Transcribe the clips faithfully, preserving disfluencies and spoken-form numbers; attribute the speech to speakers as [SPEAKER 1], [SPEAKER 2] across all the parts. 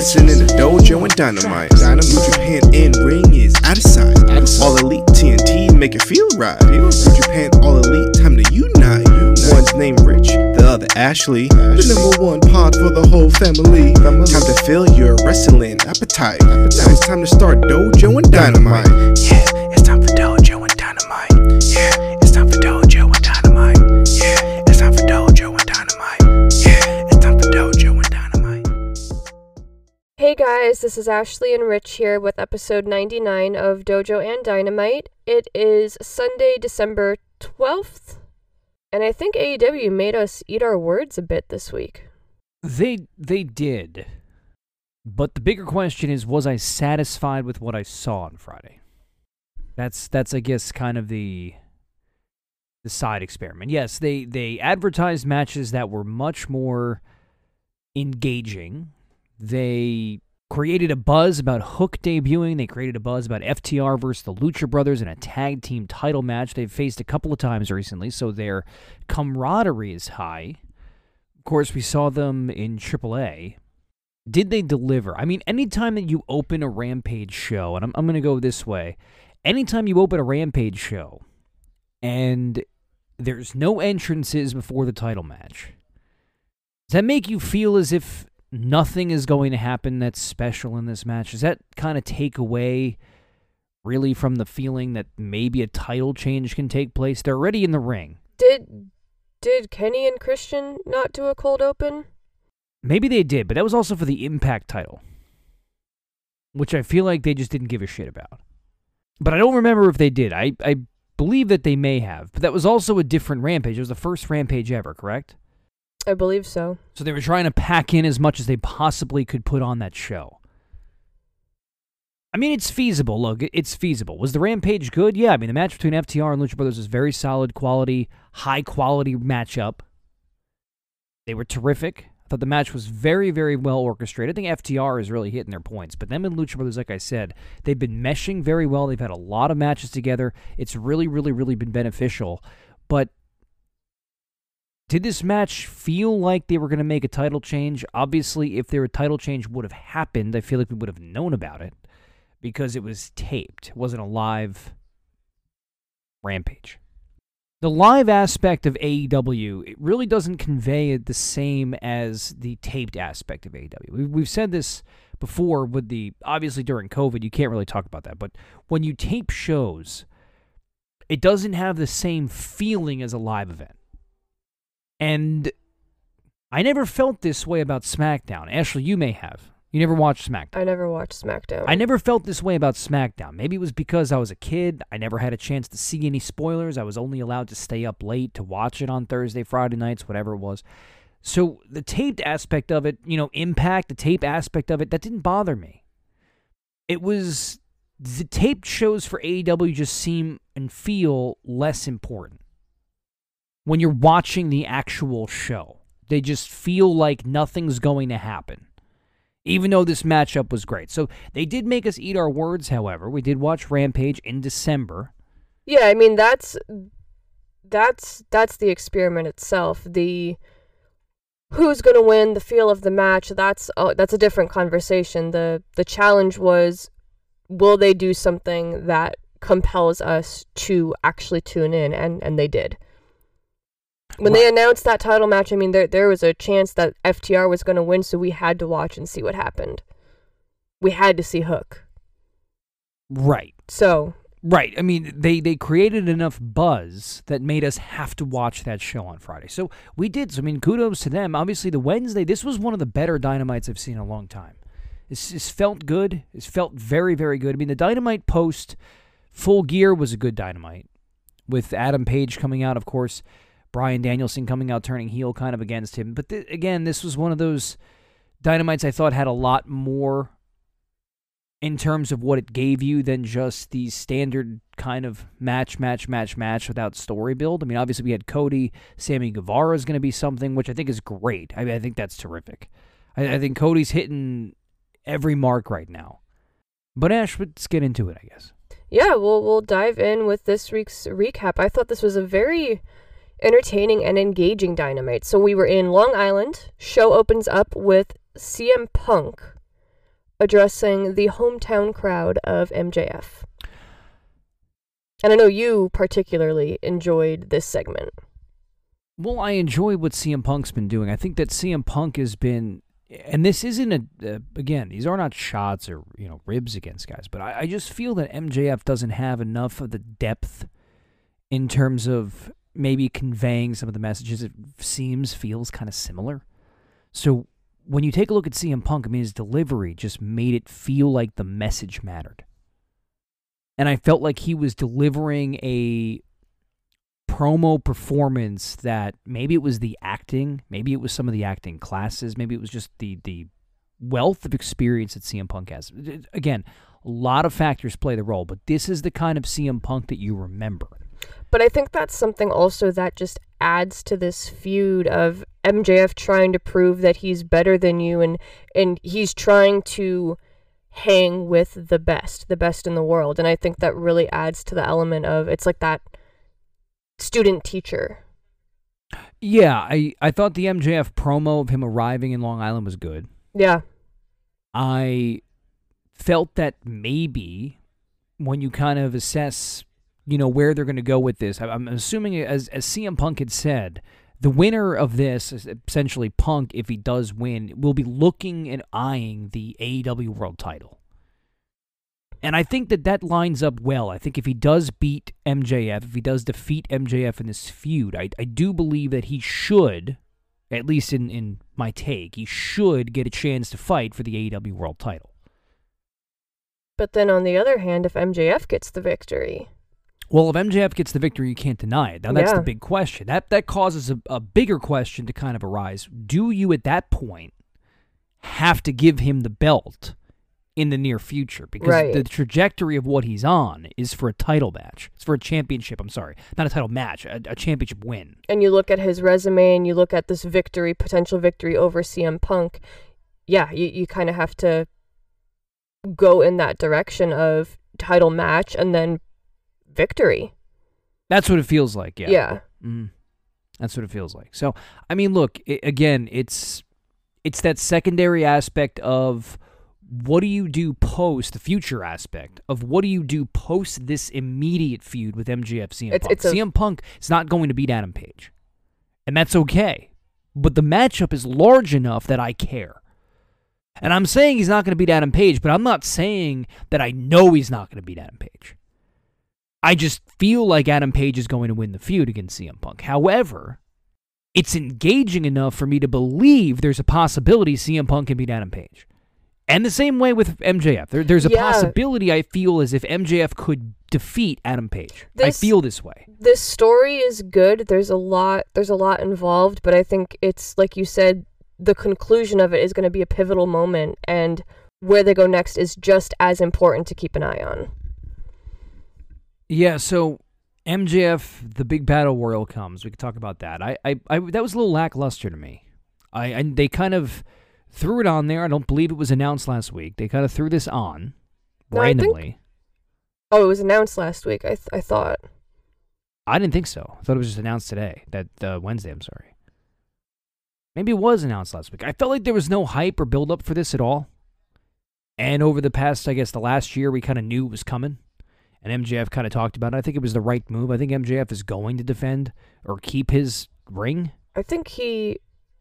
[SPEAKER 1] listening to Dojo and Dynamite. Dynamite, New Japan in ring is out of sight. All Elite T N T make it feel right. New Japan All Elite, time to unite. One's named Rich, the other Ashley. The number one pod for the whole family. Time to fill your wrestling appetite. Now it's time to start Dojo and Dynamite. Yeah, it's time for Dojo and Dynamite. Yeah, it's time for Dojo and Dynamite. Yeah, it's time for Dojo and Dynamite. Yeah, it's time for Dojo and Dynamite.
[SPEAKER 2] Hey guys, this is Ashley and Rich here with episode ninety-nine of Dojo and Dynamite. It is Sunday, December twelfth, and I think A E W made us eat our words a bit this week.
[SPEAKER 3] They they did. But the bigger question is, was I satisfied with what I saw on Friday? That's that's I guess kind of the the side experiment. Yes, they they advertised matches that were much more engaging. They created a buzz about Hook debuting. They created a buzz about F T R versus the Lucha Brothers in a tag team title match they've faced a couple of times recently, so their camaraderie is high. Of course, we saw them in triple A. Did they deliver? I mean, anytime that you open a Rampage show, and I'm, I'm going to go this way, anytime you open a Rampage show and there's no entrances before the title match, does that make you feel as if nothing is going to happen that's special in this match? Does that kind of take away really from the feeling that maybe a title change can take place? They're already in the ring.
[SPEAKER 2] Did did Kenny and Christian not do a cold open?
[SPEAKER 3] Maybe they did, but that was also for the Impact title, which I feel like they just didn't give a shit about. But I don't remember if they did. I, I believe that they may have, but that was also a different Rampage. It was the first Rampage ever, correct?
[SPEAKER 2] I believe so.
[SPEAKER 3] So they were trying to pack in as much as they possibly could put on that show. I mean, it's feasible. Look, it's feasible. Was the Rampage good? Yeah, I mean, the match between F T R and Lucha Brothers was very solid quality, high-quality matchup. They were terrific. I thought the match was very, very well orchestrated. I think F T R is really hitting their points. But them and Lucha Brothers, like I said, they've been meshing very well. They've had a lot of matches together. It's really, really, really been beneficial. But did this match feel like they were going to make a title change? Obviously, if their title change would have happened, I feel like we would have known about it because it was taped. It wasn't a live Rampage. The live aspect of A E W, it really doesn't convey the same as the taped aspect of A E W. We've said this before with the, obviously during COVID, you can't really talk about that, but when you tape shows, it doesn't have the same feeling as a live event. And I never felt this way about SmackDown. Ashley, you may have. You never watched SmackDown.
[SPEAKER 2] I never watched SmackDown.
[SPEAKER 3] I never felt this way about SmackDown. Maybe it was because I was a kid. I never had a chance to see any spoilers. I was only allowed to stay up late to watch it on Thursday, Friday nights, whatever it was. So the taped aspect of it, you know, Impact, the tape aspect of it, that didn't bother me. It was the taped shows for A E W just seem and feel less important. When you're watching the actual show, they just feel like nothing's going to happen. Even though this matchup was great. So they did make us eat our words, however. We did watch Rampage in December.
[SPEAKER 2] Yeah, I mean, that's that's that's the experiment itself. The who's going to win, the feel of the match, that's uh, that's a different conversation. The the challenge was, will they do something that compels us to actually tune in? And, and they did. When they announced that title match, I mean, there there was a chance that F T R was going to win, so we had to watch and see what happened. We had to see Hook.
[SPEAKER 3] Right.
[SPEAKER 2] So.
[SPEAKER 3] Right. I mean, they, they created enough buzz that made us have to watch that show on Friday. So we did. So, I mean, kudos to them. Obviously, the Wednesday, this was one of the better Dynamites I've seen in a long time. This, this felt good. This felt very, very good. I mean, the Dynamite post Full Gear was a good Dynamite. With Adam Page coming out, of course. Bryan Danielson coming out, turning heel kind of against him. But th- again, this was one of those Dynamites I thought had a lot more in terms of what it gave you than just the standard kind of match, match, match, match without story build. I mean, obviously we had Cody. Sammy Guevara is going to be something, which I think is great. I mean, I think that's terrific. I, I think Cody's hitting every mark right now. But Ash, let's get into it, I guess.
[SPEAKER 2] Yeah, we'll, we'll dive in with this week's recap. I thought this was a very entertaining and engaging Dynamite. So we were in Long Island. Show opens up with C M Punk addressing the hometown crowd of M J F. And I know you particularly enjoyed this segment.
[SPEAKER 3] Well, I enjoy what C M Punk's been doing. I think that C M Punk has been, and this isn't a, uh, again, these are not shots or, you know, ribs against guys, but I, I just feel that M J F doesn't have enough of the depth in terms of maybe conveying some of the messages. It seems, feels kind of similar. So when you take a look at C M Punk, I mean, his delivery just made it feel like the message mattered. And I felt like he was delivering a promo performance that maybe it was the acting, maybe it was some of the acting classes, maybe it was just the the wealth of experience that C M Punk has. Again, a lot of factors play the role, but this is the kind of C M Punk that you remember.
[SPEAKER 2] But I think that's something also that just adds to this feud of M J F trying to prove that he's better than you, and and he's trying to hang with the best, the best in the world. And I think that really adds to the element of, it's like that student teacher.
[SPEAKER 3] Yeah, I, I thought the M J F promo of him arriving in Long Island was good.
[SPEAKER 2] Yeah.
[SPEAKER 3] I felt that maybe when you kind of assess, you know, where they're going to go with this, I'm assuming, as, as C M Punk had said, the winner of this, essentially Punk, if he does win, will be looking and eyeing the A E W World title. And I think that that lines up well. I think if he does beat M J F, if he does defeat M J F in this feud, I, I do believe that he should, at least in, in my take, he should get a chance to fight for the A E W World title.
[SPEAKER 2] But then on the other hand, if M J F gets the victory...
[SPEAKER 3] Well, if M J F gets the victory, you can't deny it. Now, that's
[SPEAKER 2] yeah.
[SPEAKER 3] the big question. That that causes a, a bigger question to kind of arise. Do you, at that point, have to give him the belt in the near future? Because
[SPEAKER 2] right.
[SPEAKER 3] the trajectory of what he's on is for a title match. It's for a championship, I'm sorry. Not a title match, a, a championship win.
[SPEAKER 2] And you look at his resume and you look at this victory, potential victory over C M Punk. Yeah, you, you kind of have to go in that direction of title match and then victory.
[SPEAKER 3] That's what it feels like, yeah.
[SPEAKER 2] Yeah.
[SPEAKER 3] Mm, that's what it feels like. So, I mean, look, it, again, it's it's that secondary aspect of what do you do post, the future aspect of what do you do post this immediate feud with M J F, C M
[SPEAKER 2] It's-
[SPEAKER 3] Punk.
[SPEAKER 2] it's a-
[SPEAKER 3] C M Punk is not going to beat Adam Page, and that's okay. But the matchup is large enough that I care. And I'm saying he's not going to beat Adam Page, but I'm not saying that I know he's not going to beat Adam Page. I just feel like Adam Page is going to win the feud against C M Punk. However, it's engaging enough for me to believe there's a possibility C M Punk can beat Adam Page. And the same way with M J F. There, there's a
[SPEAKER 2] Yeah.
[SPEAKER 3] possibility, I feel, as if M J F could defeat Adam Page. I
[SPEAKER 2] This-
[SPEAKER 3] feel this way.
[SPEAKER 2] This story is good. There's a lot there's a lot involved, but I think it's, like you said, the conclusion of it is going to be a pivotal moment, and where they go next is just as important to keep an eye on.
[SPEAKER 3] Yeah, so M J F, the big battle royal comes. We could talk about that. I, I, I that was a little lackluster to me. I, and they kind of threw it on there. I don't believe it was announced last week. They kind of threw this on
[SPEAKER 2] No, I think-
[SPEAKER 3] randomly.
[SPEAKER 2] Oh, it was announced last week, I th- I thought.
[SPEAKER 3] I didn't think so. I thought it was just announced today. That uh, Wednesday, I'm sorry. Maybe it was announced last week. I felt like there was no hype or build up for this at all. And over the past, I guess, the last year, we kind of knew it was coming. And M J F kind of talked about it. I think it was the right move. I think M J F is going to defend or keep his ring.
[SPEAKER 2] I think he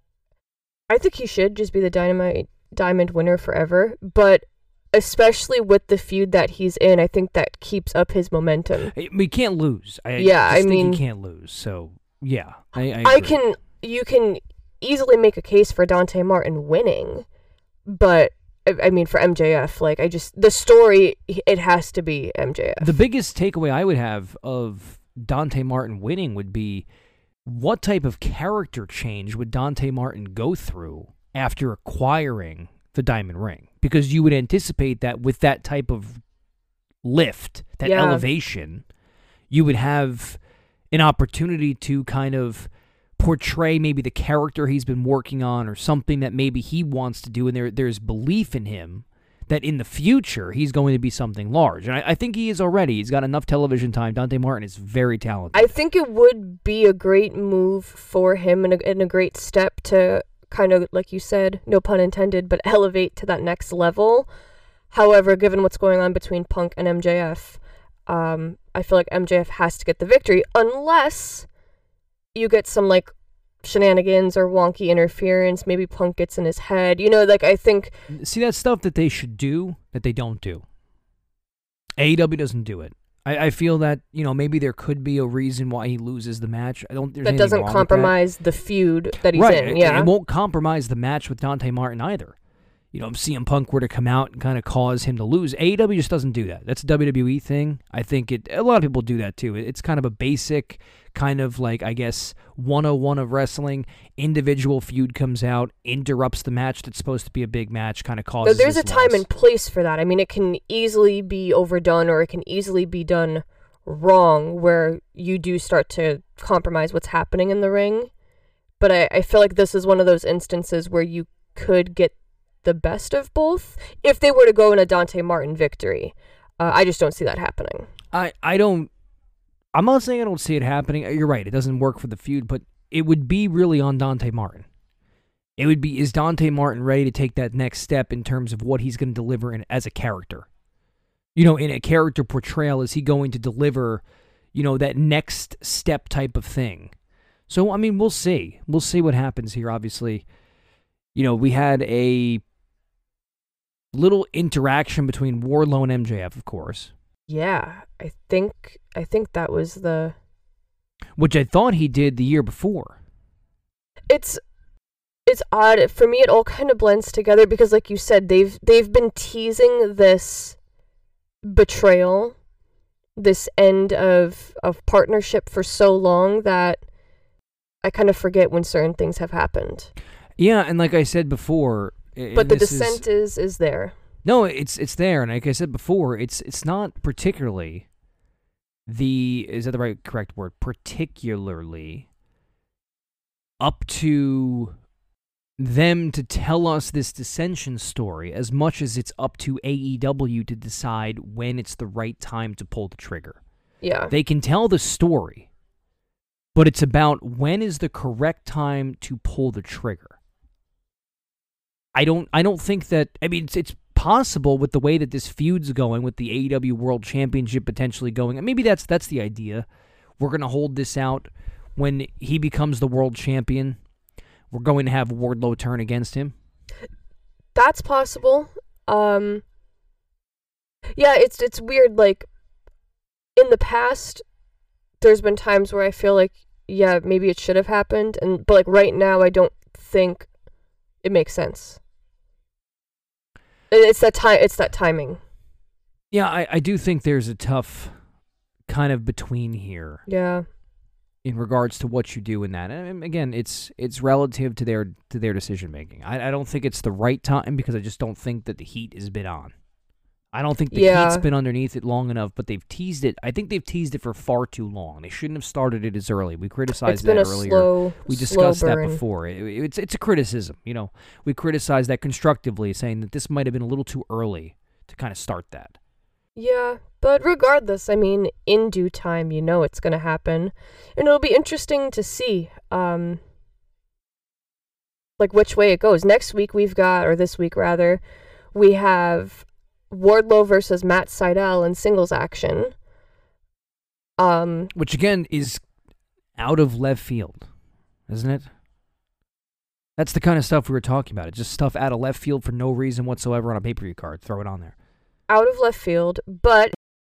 [SPEAKER 2] I think he should just be the Dynamite Diamond winner forever, but especially with the feud that he's in, I think that keeps up his momentum.
[SPEAKER 3] We can't lose. I
[SPEAKER 2] Yeah,
[SPEAKER 3] just
[SPEAKER 2] I
[SPEAKER 3] think
[SPEAKER 2] mean-
[SPEAKER 3] he can't lose. So, yeah. I, I,
[SPEAKER 2] I
[SPEAKER 3] agree.
[SPEAKER 2] can you can easily make a case for Dante Martin winning, but I I mean, for M J F, like, I just, the story, it has to be M J F.
[SPEAKER 3] The biggest takeaway I would have of Dante Martin winning would be what type of character change would Dante Martin go through after acquiring the Diamond Ring? Because you would anticipate that with that type of lift, that
[SPEAKER 2] Yeah.
[SPEAKER 3] elevation, you would have an opportunity to kind of portray maybe the character he's been working on or something that maybe he wants to do, and there there's belief in him that in the future he's going to be something large. And I, I think he is already. He's got enough television time. Dante Martin is very talented.
[SPEAKER 2] I think it would be a great move for him and a, and a great step to kind of, like you said, no pun intended, but elevate to that next level. However, given what's going on between Punk and M J F, um, I feel like M J F has to get the victory unless you get some, like, shenanigans or wonky interference. Maybe Punk gets in his head. You know, like, I think...
[SPEAKER 3] See, that's stuff that they should do that they don't do. A E W doesn't do it. I, I feel that, you know, maybe there could be a reason why he loses the match. I don't. There's
[SPEAKER 2] that doesn't
[SPEAKER 3] wrong
[SPEAKER 2] compromise
[SPEAKER 3] with
[SPEAKER 2] that. the feud that he's
[SPEAKER 3] right.
[SPEAKER 2] in. Yeah,
[SPEAKER 3] it, it won't compromise the match with Dante Martin either. You know, if C M Punk were to come out and kind of cause him to lose, A E W just doesn't do that. That's a W W E thing. I think it. A lot of people do that too. It's kind of a basic, kind of like, I guess, one oh one of wrestling. Individual feud comes out, interrupts the match that's supposed to be a big match, kind of causes.
[SPEAKER 2] There's a time
[SPEAKER 3] loss.
[SPEAKER 2] and place for that. I mean, it can easily be overdone, or it can easily be done wrong, where you do start to compromise what's happening in the ring. But I, I feel like this is one of those instances where you could get the best of both if they were to go in a Dante Martin victory. Uh, I just don't see that happening.
[SPEAKER 3] I, I don't... I'm not saying I don't see it happening. You're right, it doesn't work for the feud, but it would be really on Dante Martin. It would be, is Dante Martin ready to take that next step in terms of what he's going to deliver in, as a character? You know, in a character portrayal, is he going to deliver, you know, that next step type of thing? So, I mean, we'll see. We'll see what happens here, obviously. You know, we had a little interaction between Wardlow and M J F, of course.
[SPEAKER 2] Yeah, I think I think that was the...
[SPEAKER 3] Which I thought he did the year before.
[SPEAKER 2] It's it's odd. For me, it all kind of blends together because, like you said, they've they've been teasing this betrayal, this end of of partnership for so long that I kind of forget when certain things have happened.
[SPEAKER 3] Yeah, and like I said before...
[SPEAKER 2] But the descent is, is is there.
[SPEAKER 3] No, it's it's there, and like I said before, it's it's not particularly the is that the right correct word? Particularly up to them to tell us this dissension story as much as it's up to A E W to decide when it's the right time to pull the trigger.
[SPEAKER 2] Yeah.
[SPEAKER 3] They can tell the story, but it's about when is the correct time to pull the trigger. I don't I don't think that, I mean, it's, it's possible with the way that this feud's going, with the A E W World Championship potentially going, and maybe that's that's the idea. We're going to hold this out when he becomes the world champion. We're going to have Wardlow turn against him.
[SPEAKER 2] That's possible. Um, yeah, it's it's weird, like, in the past, there's been times where I feel like, yeah, maybe it should have happened, and but like right now, I don't think it makes sense. It's that time. It's that timing.
[SPEAKER 3] Yeah, I, I do think there's a tough kind of between here.
[SPEAKER 2] Yeah.
[SPEAKER 3] In regards to what you do in that, and again, it's it's relative to their to their decision making. I, I don't think it's the right time because I just don't think that the heat has been on. I don't think the
[SPEAKER 2] yeah.
[SPEAKER 3] heat's been underneath it long enough, but they've teased it. I think they've teased it for far too long. They shouldn't have started it as early. We criticized
[SPEAKER 2] it's been
[SPEAKER 3] that
[SPEAKER 2] a
[SPEAKER 3] earlier.
[SPEAKER 2] Slow,
[SPEAKER 3] we discussed
[SPEAKER 2] slow
[SPEAKER 3] that
[SPEAKER 2] burn.
[SPEAKER 3] before. It, it's it's a criticism. You know, we criticized that constructively, saying that this might have been a little too early to kind of start that.
[SPEAKER 2] Yeah, but regardless, I mean, in due time, you know it's going to happen. And it'll be interesting to see, um, like, which way it goes. Next week we've got, or this week rather, we have Wardlow versus Matt Sydal in singles action. Um,
[SPEAKER 3] Which, again, is out of left field, isn't it? That's the kind of stuff we were talking about. It's just stuff out of left field for no reason whatsoever on a pay-per-view card. Throw it on there.
[SPEAKER 2] Out of left field, but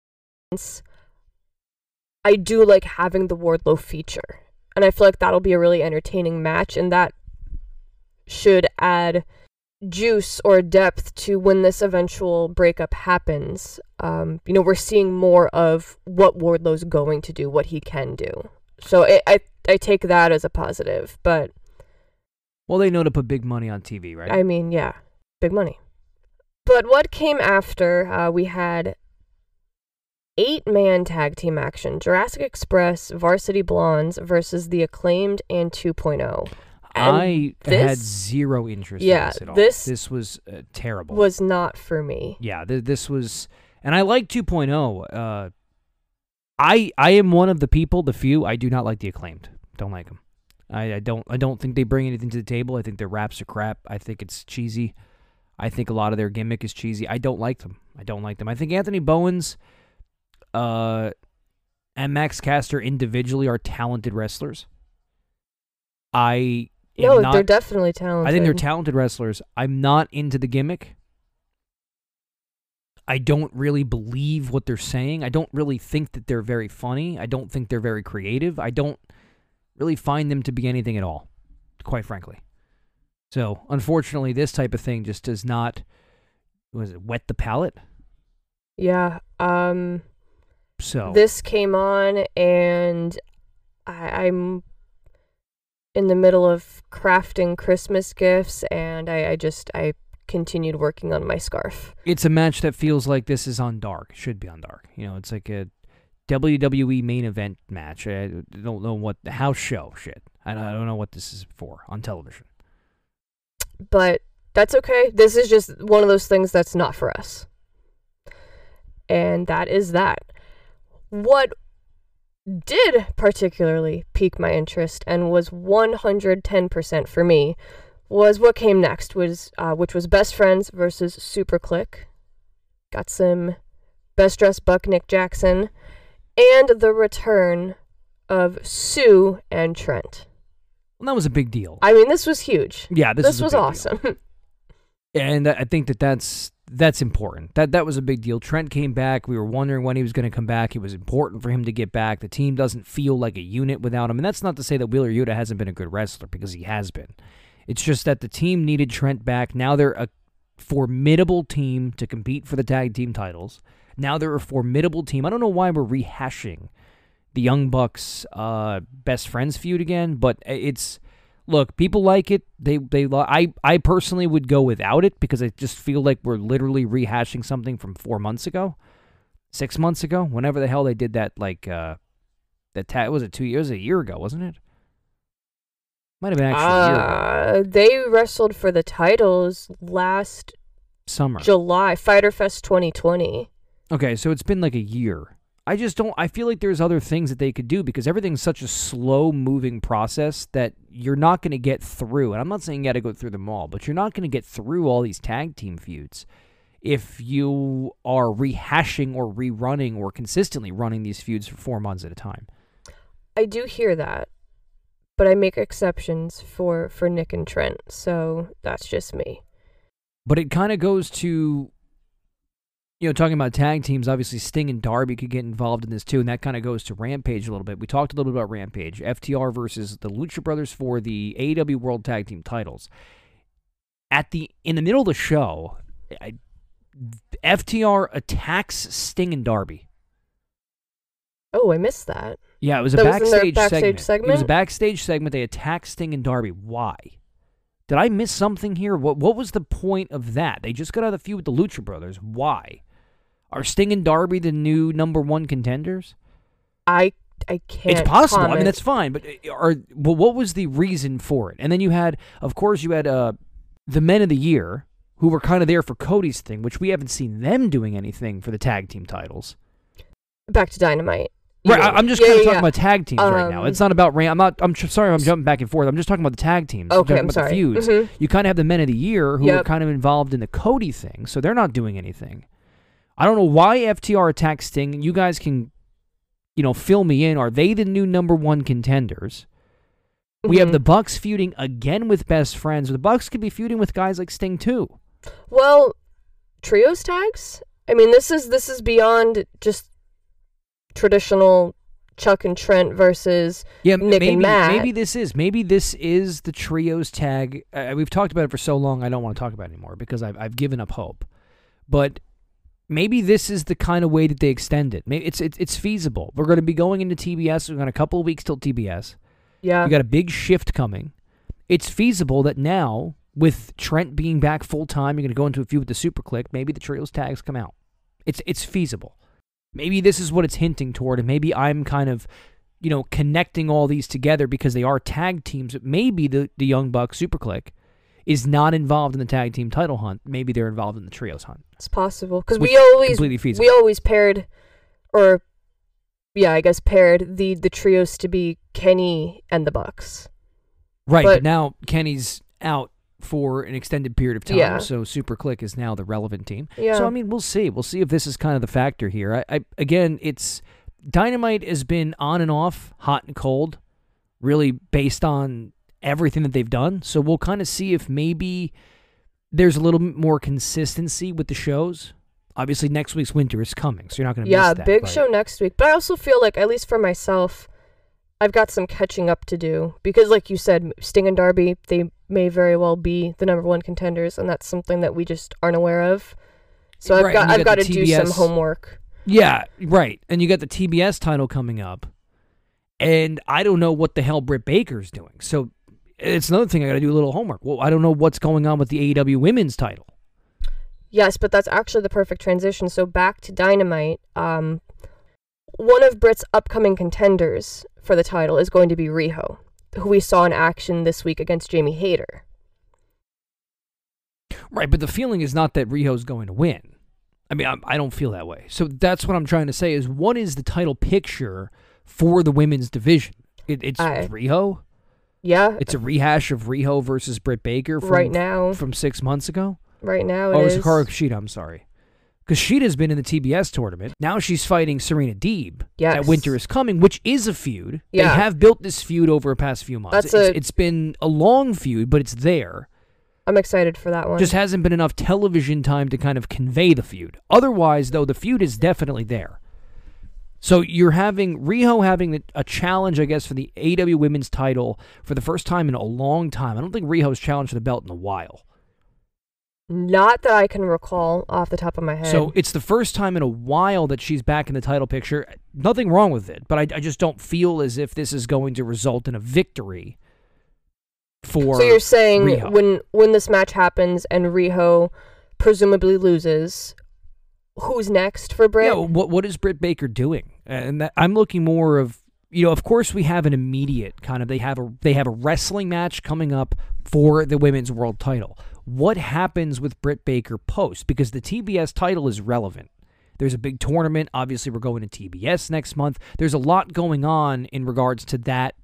[SPEAKER 2] I do like having the Wardlow feature. And I feel like that'll be a really entertaining match, and that should add juice or depth to when this eventual breakup happens. Um, you know, we're seeing more of what Wardlow's going to do, what he can do. So it, I I take that as a positive, but...
[SPEAKER 3] Well, they know to put big money on T V, right?
[SPEAKER 2] I mean, yeah, big money. But what came after, uh, we had eight-man tag team action. Jurassic Express, Varsity Blondes versus The Acclaimed and two point oh. And
[SPEAKER 3] I
[SPEAKER 2] this,
[SPEAKER 3] had zero interest
[SPEAKER 2] yeah,
[SPEAKER 3] in this at all.
[SPEAKER 2] This
[SPEAKER 3] This was uh, terrible.
[SPEAKER 2] was not for me.
[SPEAKER 3] Yeah, th- this was... And I like two point oh. Uh, I I am one of the people, the few, I do not like The Acclaimed. Don't like them. I, I don't I don't think they bring anything to the table. I think their raps are crap. I think it's cheesy. I think a lot of their gimmick is cheesy. I don't like them. I don't like them. I think Anthony Bowens uh, and Max Caster individually are talented wrestlers. I am
[SPEAKER 2] No,
[SPEAKER 3] not,
[SPEAKER 2] they're definitely talented.
[SPEAKER 3] I think they're talented wrestlers. I'm not into the gimmick. I don't really believe what they're saying. I don't really think that they're very funny. I don't think they're very creative. I don't really find them to be anything at all, quite frankly. So, unfortunately, this type of thing just does not, was it wet the palate?
[SPEAKER 2] Yeah. Um,
[SPEAKER 3] so
[SPEAKER 2] this came on, and I, I'm in the middle of crafting Christmas gifts, and I, I just, I continued working on my scarf.
[SPEAKER 3] It's a match that feels like this is on Dark. Should be on Dark. You know, it's like a W W E main event match. I don't know what, the house show shit. I don't, I don't know what this is for on television.
[SPEAKER 2] But that's okay. This is just one of those things that's not for us. And that is that. What did particularly pique my interest and was one hundred ten percent for me was what came next, was uh, which was Best Friends versus Super Click. Got some Best Dressed Buck Nick Jackson, and the return of Sue and Trent.
[SPEAKER 3] Well, that was a big deal.
[SPEAKER 2] I mean, this was huge.
[SPEAKER 3] Yeah, this,
[SPEAKER 2] this
[SPEAKER 3] was,
[SPEAKER 2] was
[SPEAKER 3] a big
[SPEAKER 2] awesome.
[SPEAKER 3] Deal. And I think that that's that's important. That that was a big deal. Trent came back. We were wondering when he was going to come back. It was important for him to get back. The team doesn't feel like a unit without him. And that's not to say that Wheeler Yuta hasn't been a good wrestler, because he has been. It's just that the team needed Trent back. Now they're a formidable team to compete for the tag team titles. Now they're a formidable team. I don't know why we're rehashing the Young Bucks uh, Best Friends feud again, but it's, look, people like it. They they I I personally would go without it, because I just feel like we're literally rehashing something from four months ago, six months ago, whenever the hell they did that. Like uh, that tag, was it two years? A year ago, wasn't it? Might have been actually a year ago.
[SPEAKER 2] Uh, they wrestled for the titles last
[SPEAKER 3] Summer.
[SPEAKER 2] July, Fyter Fest twenty twenty.
[SPEAKER 3] Okay, so it's been like a year. I just don't, I feel like there's other things that they could do, because everything's such a slow-moving process that you're not going to get through. And I'm not saying you got to go through them all, but you're not going to get through all these tag team feuds if you are rehashing or rerunning or consistently running these feuds for four months at a time.
[SPEAKER 2] I do hear that, but I make exceptions for, for Nick and Trent, so that's just me.
[SPEAKER 3] But it kind of goes to, you know, talking about tag teams, obviously Sting and Darby could get involved in this too, and that kind of goes to Rampage a little bit. We talked a little bit about Rampage. F T R versus the Lucha Brothers for the A E W World Tag Team titles. At the in the middle of the show, I, F T R attacks Sting and Darby.
[SPEAKER 2] Oh, I missed that.
[SPEAKER 3] Yeah, it was a
[SPEAKER 2] That was in their
[SPEAKER 3] backstage,
[SPEAKER 2] backstage
[SPEAKER 3] segment.
[SPEAKER 2] segment?
[SPEAKER 3] It was a backstage segment. They attacked Sting and Darby. Why? Did I miss something here? What What was the point of that? They just got out of the feud with the Lucha Brothers. Why? Are Sting and Darby the new number one contenders?
[SPEAKER 2] I I can't.
[SPEAKER 3] It's possible.
[SPEAKER 2] Comment.
[SPEAKER 3] I mean, that's fine. But are well, what was the reason for it? And then you had, of course, you had uh, the Men of the Year, who were kind of there for Cody's thing, which we haven't seen them doing anything for the tag team titles.
[SPEAKER 2] Back to Dynamite.
[SPEAKER 3] Right,
[SPEAKER 2] Yeah.
[SPEAKER 3] I- I'm just
[SPEAKER 2] Yeah,
[SPEAKER 3] kind of
[SPEAKER 2] yeah,
[SPEAKER 3] talking
[SPEAKER 2] yeah.
[SPEAKER 3] about tag teams right now.
[SPEAKER 2] Um,
[SPEAKER 3] It's not about Ram. I'm not. I'm tr- sorry. I'm jumping back and forth. I'm just talking about the tag teams. I'm
[SPEAKER 2] Okay,
[SPEAKER 3] talking
[SPEAKER 2] I'm
[SPEAKER 3] about
[SPEAKER 2] sorry.
[SPEAKER 3] the feuds.
[SPEAKER 2] Mhm.
[SPEAKER 3] You kind of have the Men of the Year who are
[SPEAKER 2] Yep.
[SPEAKER 3] kind of involved in the Cody thing, so they're not doing anything. I don't know why F T R attacked Sting. You guys can, you know, fill me in. Are they the new number one contenders? We have
[SPEAKER 2] Mhm.
[SPEAKER 3] the Bucks feuding again with Best Friends. The Bucks could be feuding with guys like Sting too.
[SPEAKER 2] Well, trios tags? I mean, this is this is beyond just traditional Chuck and Trent versus
[SPEAKER 3] Yeah,
[SPEAKER 2] Nick
[SPEAKER 3] maybe
[SPEAKER 2] and Matt.
[SPEAKER 3] maybe this is maybe this is the trios tag. Uh, we've talked about it for so long. I don't want to talk about it anymore because I've I've given up hope. But maybe this is the kind of way that they extend it. Maybe it's it's, it's feasible. We're going to be going into T B S. We've got a couple of weeks till T B S.
[SPEAKER 2] yeah.
[SPEAKER 3] We got a big shift coming. It's feasible that now, with Trent being back full time, you're going to go into a feud with the Super Click. Maybe the trios tags come out. It's it's feasible. Maybe this is what it's hinting toward, and maybe I'm kind of, you know, connecting all these together because they are tag teams. Maybe the, the Young Bucks Super Click is not involved in the tag team title hunt. Maybe they're involved in the trios hunt.
[SPEAKER 2] It's possible because
[SPEAKER 3] Which
[SPEAKER 2] we always
[SPEAKER 3] completely feasible.
[SPEAKER 2] we always paired, or yeah, I guess paired the the trios to be Kenny and the Bucks.
[SPEAKER 3] Right, but,
[SPEAKER 2] but-
[SPEAKER 3] now Kenny's out for an extended period of time.
[SPEAKER 2] Yeah.
[SPEAKER 3] So Super Click is now the relevant team.
[SPEAKER 2] Yeah.
[SPEAKER 3] So I mean, we'll see. We'll see if this is kind of the factor here. I, I again, it's Dynamite has been on and off, hot and cold, really based on everything that they've done. So we'll kind of see if maybe there's a little bit more consistency with the shows. Obviously, next week's Winter is coming, so you're not going to
[SPEAKER 2] yeah,
[SPEAKER 3] miss that.
[SPEAKER 2] big
[SPEAKER 3] but-
[SPEAKER 2] show next week. But I also feel like, at least for myself, I've got some catching up to do. Because like you said, Sting and Darby, they may very well be the number one contenders, and that's something that we just aren't aware of. So I've
[SPEAKER 3] Right,
[SPEAKER 2] got
[SPEAKER 3] and you
[SPEAKER 2] I've
[SPEAKER 3] got
[SPEAKER 2] got
[SPEAKER 3] the
[SPEAKER 2] to do
[SPEAKER 3] T B S
[SPEAKER 2] some homework.
[SPEAKER 3] Yeah, right. And you got the T B S title coming up. And I don't know what the hell Britt Baker's doing. So it's another thing I got to do a little homework. Well, I don't know what's going on with the A E W women's title.
[SPEAKER 2] Yes, but that's actually the perfect transition. So back to Dynamite. Um, one of Britt's upcoming contenders for the title is going to be Riho, who we saw in action this week against Jamie Hayter.
[SPEAKER 3] Right, but the feeling is not that Riho's going to win. I mean, I, I don't feel that way. So that's what I'm trying to say is what is the title picture for the women's division? It, it's
[SPEAKER 2] I-
[SPEAKER 3] Riho?
[SPEAKER 2] Yeah,
[SPEAKER 3] It's a rehash of Riho versus Britt Baker from,
[SPEAKER 2] right now.
[SPEAKER 3] from six months ago?
[SPEAKER 2] Right now it
[SPEAKER 3] Oh,
[SPEAKER 2] is.
[SPEAKER 3] it's Hikaru Kushida, I'm sorry. Because Sheeta's been in the T B S tournament. Now she's fighting Serena Deeb.
[SPEAKER 2] Yes.
[SPEAKER 3] At Winter is Coming, which is a feud.
[SPEAKER 2] Yeah.
[SPEAKER 3] They have built this feud over the past few months.
[SPEAKER 2] That's
[SPEAKER 3] it's,
[SPEAKER 2] a-
[SPEAKER 3] it's been a long feud, but it's there.
[SPEAKER 2] I'm excited for that one.
[SPEAKER 3] Just hasn't been enough television time to kind of convey the feud. Otherwise, though, the feud is definitely there. So you're having Riho having a challenge, I guess, for the A E W Women's title for the first time in a long time. I don't think Riho's challenged for the belt in a while.
[SPEAKER 2] Not that I can recall off the top of my head.
[SPEAKER 3] So it's the first time in a while that she's back in the title picture. Nothing wrong with it, but I, I just don't feel as if this is going to result in a victory for
[SPEAKER 2] So you're saying
[SPEAKER 3] Riho.
[SPEAKER 2] when when this match happens and Riho presumably loses, who's next for Britt?
[SPEAKER 3] Yeah, what what is Britt Baker doing? And that, I'm looking more of, you know, of course we have an immediate kind of they have a they have a wrestling match coming up for the women's world title. What happens with Britt Baker post? Because the T B S title is relevant. There's a big tournament. Obviously, we're going to T B S next month. There's a lot going on in regards to that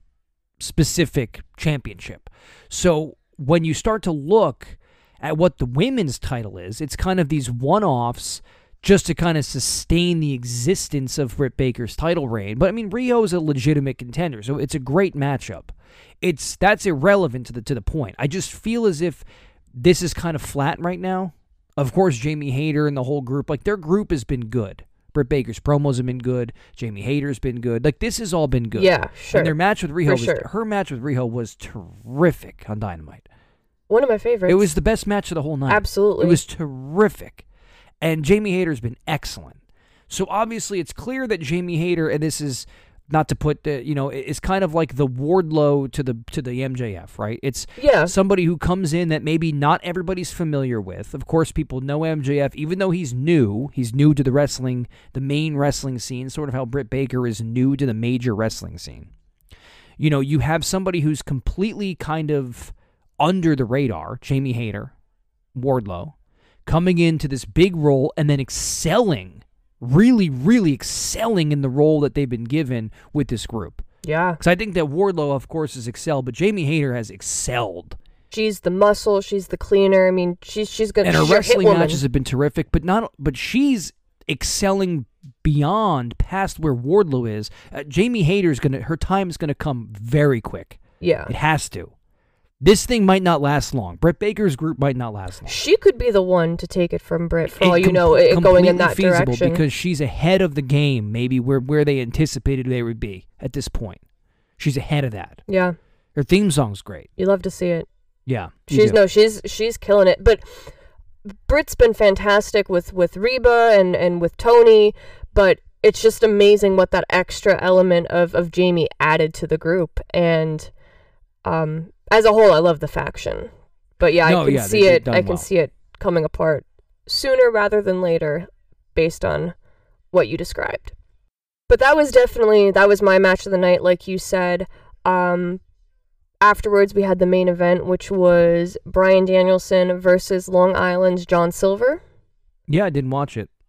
[SPEAKER 3] specific championship. So when you start to look at what the women's title is, it's kind of these one-offs just to kind of sustain the existence of Britt Baker's title reign. But I mean, Riho is a legitimate contender, so it's a great matchup. It's that's irrelevant to the to the point. I just feel as if this is kind of flat right now. Of course, Jamie Hayter and the whole group, like their group has been good. Britt Baker's promos have been good. Jamie Hayter's been good. Like this has all been good.
[SPEAKER 2] Yeah, sure.
[SPEAKER 3] And their match with Riho,
[SPEAKER 2] For
[SPEAKER 3] was,
[SPEAKER 2] sure.
[SPEAKER 3] her match with Riho was terrific on Dynamite.
[SPEAKER 2] One of my favorites.
[SPEAKER 3] It was the best match of the whole night.
[SPEAKER 2] Absolutely.
[SPEAKER 3] It was terrific. And Jamie Hayter's been excellent. So obviously it's clear that Jamie Hayter, and this is not to put the, you know, it's kind of like the Wardlow to the to the M J F, right? It's
[SPEAKER 2] Yeah.
[SPEAKER 3] somebody who comes in that maybe not everybody's familiar with. Of course, people know M J F, even though he's new. He's new to the wrestling, the main wrestling scene, sort of how Britt Baker is new to the major wrestling scene. You know, you have somebody who's completely kind of under the radar, Jamie Hayter, Wardlow, coming into this big role and then excelling, really, really excelling in the role that they've been given with this group.
[SPEAKER 2] Yeah.
[SPEAKER 3] Because I think that Wardlow, of course, has excelled, but Jamie Hayter has excelled.
[SPEAKER 2] She's the muscle. She's the cleaner. I mean, she's she's gonna.
[SPEAKER 3] And her
[SPEAKER 2] she's a hit
[SPEAKER 3] wrestling
[SPEAKER 2] woman.
[SPEAKER 3] matches have been terrific, but not. But she's excelling beyond past where Wardlow is. Uh, Jamie Hayter's gonna. Her time's gonna come very quick.
[SPEAKER 2] Yeah.
[SPEAKER 3] It has to. This thing might not last long. Britt Baker's group might not last long.
[SPEAKER 2] She could be the one to take it from Britt, for all
[SPEAKER 3] It
[SPEAKER 2] you know,
[SPEAKER 3] com-
[SPEAKER 2] it, going in
[SPEAKER 3] completely
[SPEAKER 2] that
[SPEAKER 3] feasible
[SPEAKER 2] direction.
[SPEAKER 3] because she's ahead of the game, maybe where where they anticipated they would be at this point. She's ahead of that.
[SPEAKER 2] Yeah,
[SPEAKER 3] Her theme song's great.
[SPEAKER 2] you love to see it.
[SPEAKER 3] Yeah, you
[SPEAKER 2] She's
[SPEAKER 3] do.
[SPEAKER 2] no, she's she's killing it. But Britt's been fantastic with with Reba and and with Tony, but it's just amazing what that extra element of of Jamie added to the group. And um, as a whole, I love the faction. But yeah,
[SPEAKER 3] No,
[SPEAKER 2] I can
[SPEAKER 3] yeah,
[SPEAKER 2] see
[SPEAKER 3] they- they've
[SPEAKER 2] it.
[SPEAKER 3] done
[SPEAKER 2] I can
[SPEAKER 3] well.
[SPEAKER 2] see it coming apart sooner rather than later, based on what you described. But that was definitely that was my match of the night, like you said. Um, afterwards, we had the main event, which was Bryan Danielson versus Long Island's John Silver.
[SPEAKER 3] Yeah, I didn't watch it.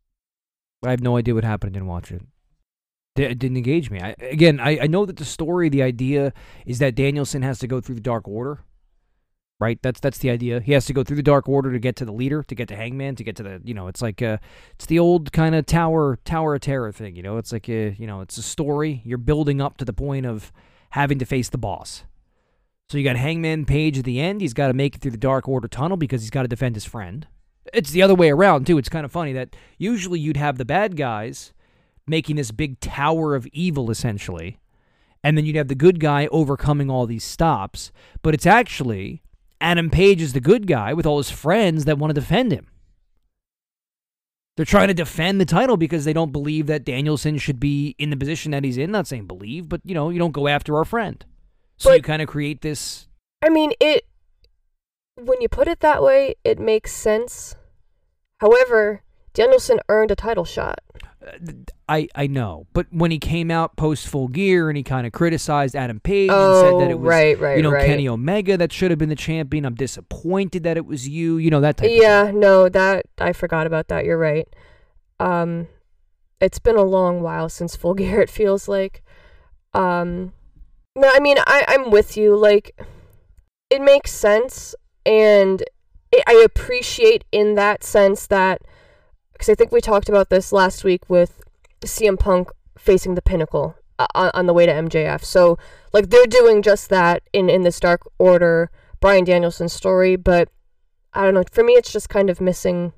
[SPEAKER 3] I have no idea what happened. I didn't watch it. Di- It didn't engage me. I, again, I, I know that the story, the idea is that Danielson has to go through the Dark Order. right? That's that's the idea. He has to go through the Dark Order to get to the leader, to get to Hangman, to get to the, you know, it's like uh it's the old kind of tower tower of terror thing, you know. It's like a, you know, it's a story. You're building up to the point of having to face the boss. So you got Hangman Page at the end. He's got to make it through the Dark Order tunnel because he's got to defend his friend. It's the other way around too. It's kind of funny that usually you'd have the bad guys making this big tower of evil essentially, and then you'd have the good guy overcoming all these stops, but it's actually Adam Page is the good guy with all his friends that want to defend him. They're trying to defend the title because they don't believe that Danielson should be in the position that he's in. Not saying believe, but, you know, you don't go after our friend. So but, you kind of create this...
[SPEAKER 2] I mean, it... When you put it that way, it makes sense. However, Danielson earned a title shot.
[SPEAKER 3] I, I know, but when he came out post Full Gear and he kind of criticized Adam Page
[SPEAKER 2] oh,
[SPEAKER 3] and said that it was,
[SPEAKER 2] right, right,
[SPEAKER 3] you know,
[SPEAKER 2] right.
[SPEAKER 3] Kenny Omega that should have been the champion. I'm disappointed that it was you. You know, that type
[SPEAKER 2] yeah,
[SPEAKER 3] of thing.
[SPEAKER 2] no, that I forgot about that. You're right. Um, it's been a long while since Full Gear. It feels like. Um, no, I mean, I I'm with you. Like, it makes sense, and it, I appreciate in that sense that. Because I think we talked about this last week with C M Punk facing the Pinnacle uh, on, on the way to M J F. So, like, they're doing just that in, in this Dark Order Bryan Danielson story. But, I don't know. For me, it's just kind of missing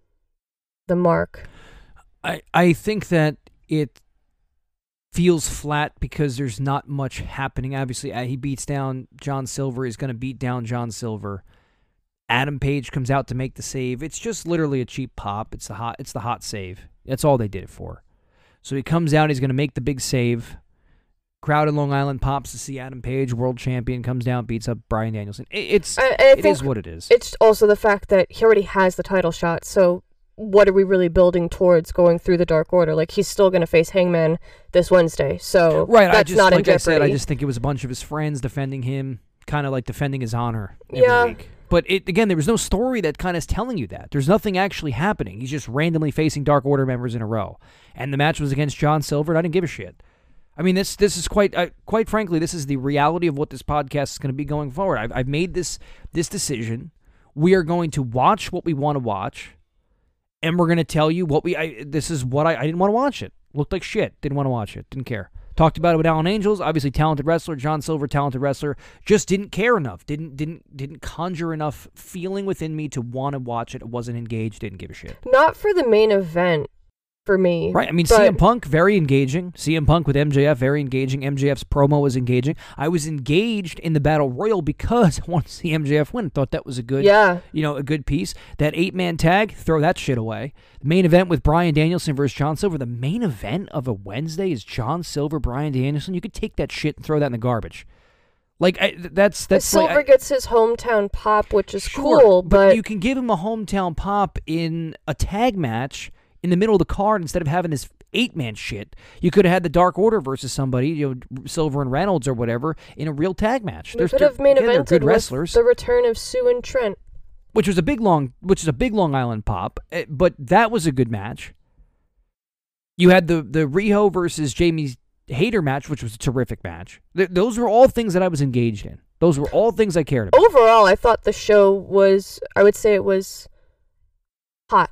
[SPEAKER 2] the mark.
[SPEAKER 3] I, I think that it feels flat because there's not much happening. Obviously, uh, he beats down John Silver. He's going to beat down John Silver. Adam Page comes out to make the save. It's just literally a cheap pop. It's the hot it's the hot save. That's all they did it for. So he comes out, he's going to make the big save. Crowd in Long Island pops to see Adam Page, world champion, comes down, beats up Bryan Danielson. It's
[SPEAKER 2] I, I
[SPEAKER 3] it is what it is.
[SPEAKER 2] It's also the fact that he already has the title shot, so what are we really building towards going through the Dark Order? Like, he's still going to face Hangman this Wednesday, so
[SPEAKER 3] right,
[SPEAKER 2] that's
[SPEAKER 3] I just,
[SPEAKER 2] not
[SPEAKER 3] like
[SPEAKER 2] in jeopardy.
[SPEAKER 3] I said, I just think it was a bunch of his friends defending him, kind of like defending his honor every
[SPEAKER 2] yeah.
[SPEAKER 3] week. But it, again, there was no story that kind of is telling you that. There's nothing actually happening. He's just randomly facing Dark Order members in a row. And the match was against John Silver, and I didn't give a shit. I mean, this this is quite, uh, quite frankly, this is the reality of what this podcast is going to be going forward. I've, I've made this this decision. We are going to watch what we want to watch, and we're going to tell you what we, I, this is what I, I didn't want to watch it. Looked like shit. Didn't want to watch it. Didn't care. Talked about it with Alan Angels, obviously talented wrestler. John Silver, talented wrestler. Just didn't care enough. Didn't didn't didn't conjure enough feeling within me to want to watch it. Wasn't engaged. Didn't give a shit.
[SPEAKER 2] Not for the main event, for me.
[SPEAKER 3] Right. I mean,
[SPEAKER 2] but...
[SPEAKER 3] C M Punk, very engaging. C M Punk with M J F, very engaging. M J F's promo was engaging. I was engaged in the Battle Royal because I wanted to see M J F win. Thought that was a good,
[SPEAKER 2] yeah.
[SPEAKER 3] you know, a good piece. That eight-man tag, throw that shit away. The main event with Bryan Danielson versus John Silver. The main event of a Wednesday is John Silver, Bryan Danielson. You could take that shit and throw that in the garbage. Like, I, that's... that's
[SPEAKER 2] Silver
[SPEAKER 3] like, I,
[SPEAKER 2] gets his hometown pop, which is
[SPEAKER 3] sure,
[SPEAKER 2] cool,
[SPEAKER 3] but...
[SPEAKER 2] but...
[SPEAKER 3] you can give him a hometown pop in a tag match in the middle of the card instead of having this eight-man shit. You could have had the Dark Order versus somebody, you know, Silver and Reynolds or whatever, in a real tag match.
[SPEAKER 2] They could have main
[SPEAKER 3] again,
[SPEAKER 2] evented
[SPEAKER 3] good
[SPEAKER 2] with
[SPEAKER 3] wrestlers,
[SPEAKER 2] the return of Sue and Trent.
[SPEAKER 3] which was a big long, which is a big Long Island pop, but that was a good match. You had the the Riho versus Jamie Hayter match, which was a terrific match. Th- those were all things that I was engaged in. Those were all things I cared about.
[SPEAKER 2] Overall, I thought the show was, I would say it was hot.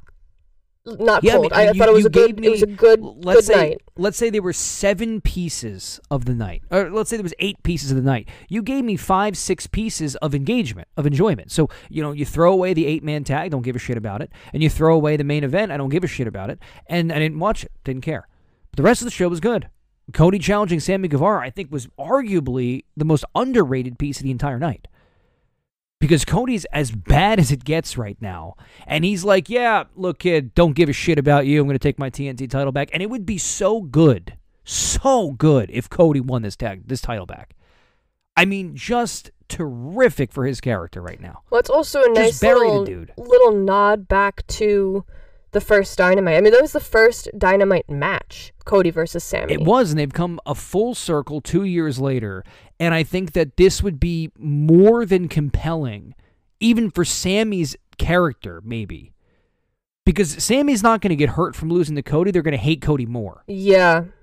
[SPEAKER 2] Not
[SPEAKER 3] yeah,
[SPEAKER 2] cold.
[SPEAKER 3] I, mean,
[SPEAKER 2] I
[SPEAKER 3] you,
[SPEAKER 2] thought it was
[SPEAKER 3] you
[SPEAKER 2] a good.
[SPEAKER 3] me,
[SPEAKER 2] It was a good.
[SPEAKER 3] Let's
[SPEAKER 2] good
[SPEAKER 3] say,
[SPEAKER 2] night.
[SPEAKER 3] Let's say there were seven pieces of the night, or let's say there was eight pieces of the night. You gave me five, six pieces of engagement, of enjoyment. So you know, you throw away the eight-man tag, don't give a shit about it, and you throw away the main event, I don't give a shit about it, and I didn't watch it, didn't care. But the rest of the show was good. Cody challenging Sammy Guevara, I think, was arguably the most underrated piece of the entire night. Because Cody's as bad as it gets right now. And he's like, yeah, look, kid, don't give a shit about you. I'm going to take my T N T title back. And it would be so good, so good if Cody won this tag, this title back. I mean, just terrific for his character right now.
[SPEAKER 2] Well, it's also a nice
[SPEAKER 3] just bury
[SPEAKER 2] little,
[SPEAKER 3] the dude.
[SPEAKER 2] little nod back to the first Dynamite. I mean, that was the first Dynamite match, Cody versus Sammy.
[SPEAKER 3] It was, and they've come a full circle two years later. And I think that this would be more than compelling, even for Sammy's character, maybe. Because Sammy's not going to get hurt from losing to Cody. They're going to hate Cody more.
[SPEAKER 2] Yeah.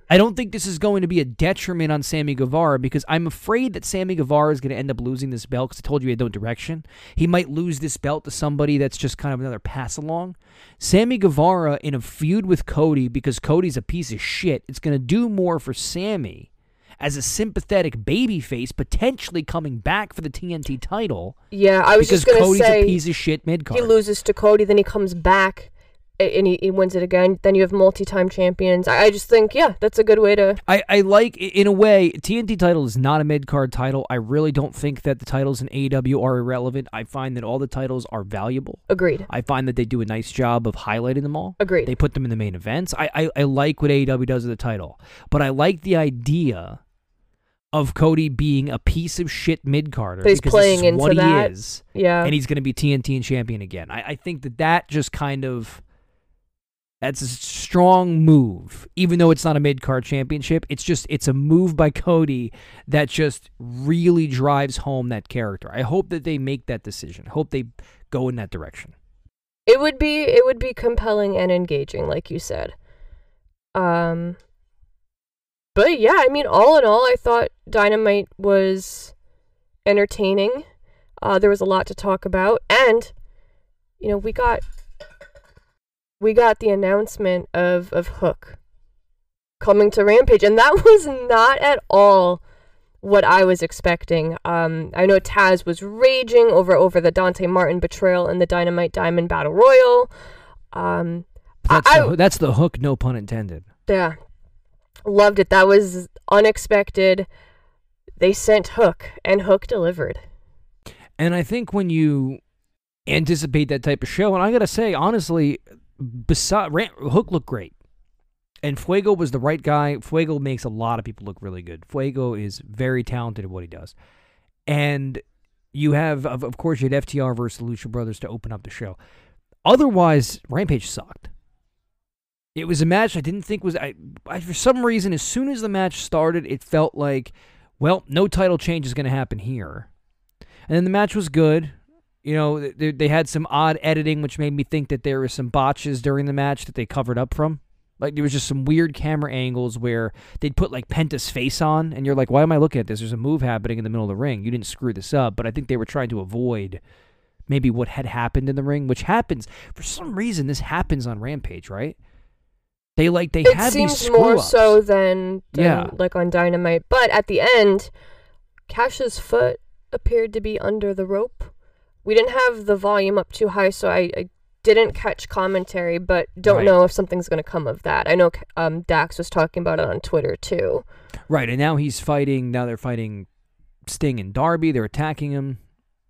[SPEAKER 3] I don't think this is going to be a detriment on Sammy Guevara because I'm afraid that Sammy Guevara is going to end up losing this belt because I told you he had no direction. He might lose this belt to somebody that's just kind of another pass along. Sammy Guevara in a feud with Cody because Cody's a piece of shit. It's going to do more for Sammy as a sympathetic babyface potentially coming back for the T N T title.
[SPEAKER 2] Yeah, I was
[SPEAKER 3] because
[SPEAKER 2] just going to
[SPEAKER 3] Cody's
[SPEAKER 2] say
[SPEAKER 3] a piece of shit mid-card.
[SPEAKER 2] He loses to Cody, then he comes back and he, he wins it again. Then you have multi-time champions. I, I just think, yeah, that's a good way to...
[SPEAKER 3] I, I like, in a way, T N T title is not a mid-card title. I really don't think that the titles in A E W are irrelevant. I find that all the titles are valuable.
[SPEAKER 2] Agreed.
[SPEAKER 3] I find that they do a nice job of highlighting them all.
[SPEAKER 2] Agreed.
[SPEAKER 3] They put them in the main events. I, I, I like what A E W does with the title. But I like the idea of Cody being a piece of shit mid-carder.
[SPEAKER 2] He's
[SPEAKER 3] because
[SPEAKER 2] playing
[SPEAKER 3] this is
[SPEAKER 2] into
[SPEAKER 3] what
[SPEAKER 2] that.
[SPEAKER 3] he is.
[SPEAKER 2] Yeah.
[SPEAKER 3] And he's going to be T N T champion again. I, I think that that just kind of... That's a strong move, even though it's not a mid-card championship. It's just, it's a move by Cody that just really drives home that character. I hope that they make that decision. I hope they go in that direction.
[SPEAKER 2] It would be, it would be compelling and engaging, like you said. Um, but yeah, I mean, all in all, I thought Dynamite was entertaining. Uh, there was a lot to talk about, and you know, we got. We got the announcement of, of Hook coming to Rampage, and that was not at all what I was expecting. Um, I know Taz was raging over, over the Dante Martin betrayal in the Dynamite Diamond Battle Royal. Um,
[SPEAKER 3] that's,
[SPEAKER 2] I,
[SPEAKER 3] the, that's the hook, no pun intended.
[SPEAKER 2] Yeah. Loved it. That was unexpected. They sent Hook, and Hook delivered.
[SPEAKER 3] And I think when you anticipate that type of show, and I got to say, honestly... Beside, Hook looked great, and Fuego was the right guy. Fuego makes a lot of people look really good. Fuego is very talented at what he does, and you have, of, of course, you had F T R versus the Lucha Brothers to open up the show. Otherwise, Rampage sucked. It was a match I didn't think was. I, I for some reason, as soon as the match started, it felt like, well, no title change is going to happen here, and then the match was good. You know, they, they had some odd editing, which made me think that there were some botches during the match that they covered up from. Like, there was just some weird camera angles where they'd put, like, Penta's face on, and you're like, why am I looking at this? There's a move happening in the middle of the ring. You didn't screw this up, but I think they were trying to avoid maybe what had happened in the ring, which happens. For some reason, this happens on Rampage, right? They, like, they
[SPEAKER 2] it
[SPEAKER 3] have these
[SPEAKER 2] seems more
[SPEAKER 3] screw-ups.
[SPEAKER 2] so than, than
[SPEAKER 3] yeah.
[SPEAKER 2] like, on Dynamite. But at the end, Cash's foot appeared to be under the rope. We didn't have the volume up too high, so I, I didn't catch commentary, but don't
[SPEAKER 3] right.
[SPEAKER 2] know if something's going to come of that. I know um, Dax was talking about it on Twitter, too.
[SPEAKER 3] Right, and now he's fighting, now they're fighting Sting and Darby. They're attacking him.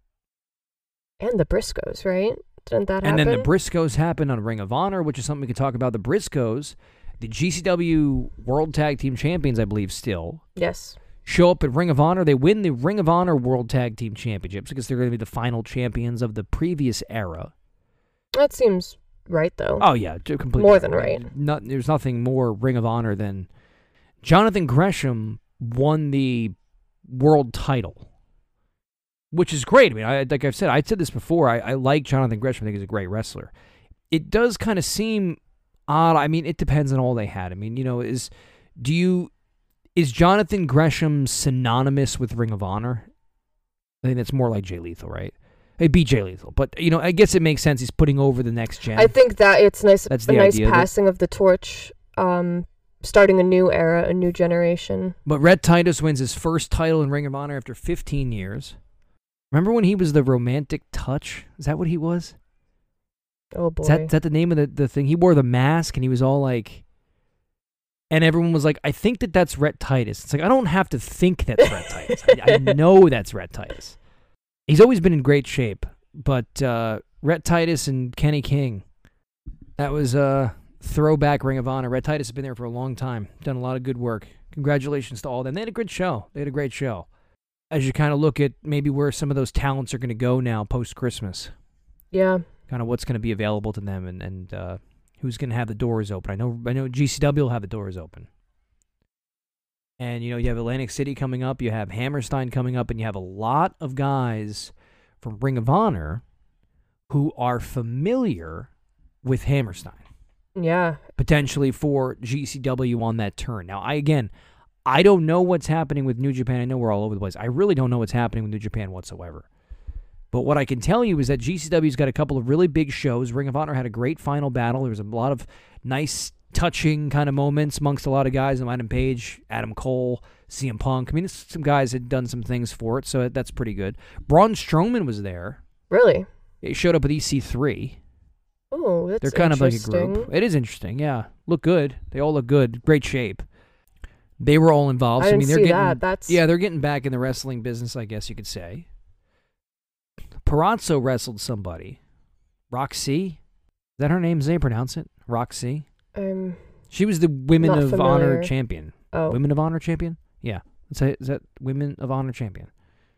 [SPEAKER 2] And the Briscoes, right? Didn't that
[SPEAKER 3] and
[SPEAKER 2] happen?
[SPEAKER 3] And then the Briscoes happen on Ring of Honor, which is something we could talk about. The Briscoes, the G C W World Tag Team Champions, I believe, still.
[SPEAKER 2] Yes.
[SPEAKER 3] Show up at Ring of Honor. They win the Ring of Honor World Tag Team Championships because they're going to be the final champions of the previous era.
[SPEAKER 2] That seems right, though.
[SPEAKER 3] Oh, yeah. Completely.
[SPEAKER 2] More than right.
[SPEAKER 3] Not, there's nothing more Ring of Honor than Jonathan Gresham won the world title, which is great. I mean, I, like I've said, I said this before. I, I like Jonathan Gresham. I think he's a great wrestler. It does kind of seem odd. I mean, it depends on all they had. I mean, you know, is do you... Is Jonathan Gresham synonymous with Ring of Honor? I think that's more like Jay Lethal, right? It'd be Jay Lethal. But, you know, I guess it makes sense. He's putting over the next gen.
[SPEAKER 2] I think that it's nice,
[SPEAKER 3] that's
[SPEAKER 2] a
[SPEAKER 3] the
[SPEAKER 2] nice
[SPEAKER 3] idea
[SPEAKER 2] passing of, of the torch, um, starting a new era, a new generation.
[SPEAKER 3] But Rhett Titus wins his first title in Ring of Honor after fifteen years. Remember when he was the Romantic Touch? Is that what he was?
[SPEAKER 2] Oh, boy.
[SPEAKER 3] Is that, is that the name of the, the thing? He wore the mask, and he was all like... And everyone was like, I think that that's Rhett Titus. It's like, I don't have to think that's Rhett Titus. I, I know that's Rhett Titus. He's always been in great shape. But uh, Rhett Titus and Kenny King, that was a throwback Ring of Honor. Rhett Titus has been there for a long time. Done a lot of good work. Congratulations to all of them. They had a good show. They had a great show. As you kind of look at maybe where some of those talents are going to go now post-Christmas.
[SPEAKER 2] Yeah.
[SPEAKER 3] Kind of what's going to be available to them and... and uh, who's going to have the doors open. I know I know G C W will have the doors open. And, you know, you have Atlantic City coming up, you have Hammerstein coming up, and you have a lot of guys from Ring of Honor who are familiar with Hammerstein.
[SPEAKER 2] Yeah.
[SPEAKER 3] potentially for G C W on that turn. Now, I again, I don't know what's happening with New Japan. I know we're all over the place. I really don't know what's happening with New Japan whatsoever. But what I can tell you is that G C W's got a couple of really big shows. Ring of Honor had a great final battle. There was a lot of nice, touching kind of moments amongst a lot of guys. Adam Page, Adam Cole, C M Punk. I mean, some guys had done some things for it, so that's pretty good. Braun Strowman was there.
[SPEAKER 2] Really?
[SPEAKER 3] He showed up with E C three.
[SPEAKER 2] Oh, that's
[SPEAKER 3] They're kind of like a
[SPEAKER 2] interesting.
[SPEAKER 3] group. It is interesting, yeah. Look good. They all look good. Great shape. They were all involved.
[SPEAKER 2] I
[SPEAKER 3] So,
[SPEAKER 2] didn't
[SPEAKER 3] I mean, they're
[SPEAKER 2] see
[SPEAKER 3] getting,
[SPEAKER 2] that. That's
[SPEAKER 3] yeah, they're getting back in the wrestling business, I guess you could say. Perazzo wrestled somebody. Roxy? Is that her name? Is they pronounce it? Roxy?
[SPEAKER 2] Um.
[SPEAKER 3] She was the Women
[SPEAKER 2] Not
[SPEAKER 3] of
[SPEAKER 2] familiar.
[SPEAKER 3] Honor champion.
[SPEAKER 2] Oh.
[SPEAKER 3] Women of Honor champion? Yeah. Is that, is that Women of Honor champion?